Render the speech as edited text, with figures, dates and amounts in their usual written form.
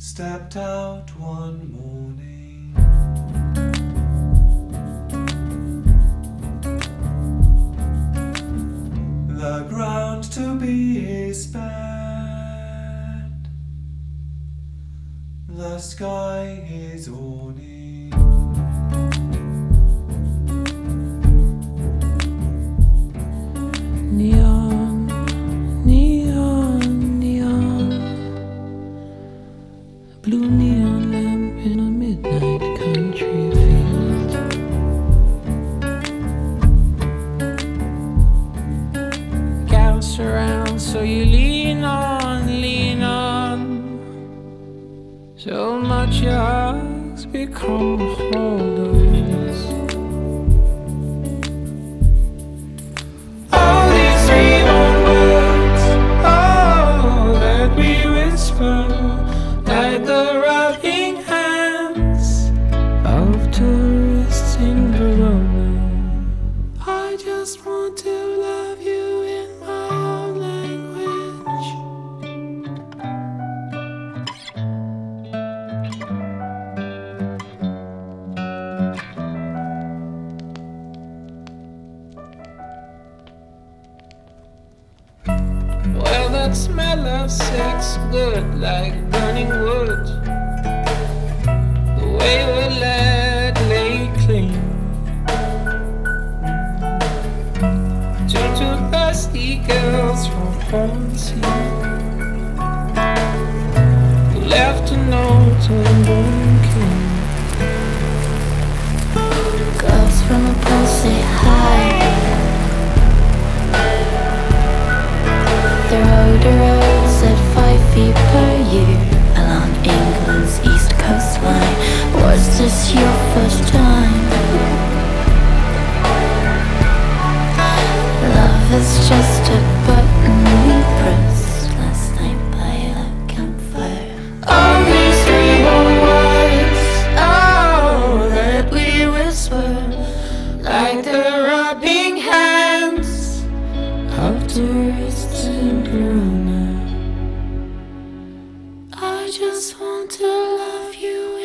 stepped out one morning. The ground to be is spared, the sky is awning. Neon, neon, neon, a blue neon lamp in a midnight country field. Gas around, so you lean on, lean on. So much your hugs become a hold of this. Like the rubbing hands of tourists in Verona. I just want to love you in my own language. Well, that smell of sex good like burning wood. The way we let lay clean to two thirsty girls from Quincy who left a note on Burning King. Girls from a pool say hi. The roads at 5 feet per year along England's east coastline. Was this your first time? Love is just a button we pressed last night by a campfire. All these three words, oh, that we whisper, like the rubbing hands of tourists in Verona. I just want to love you.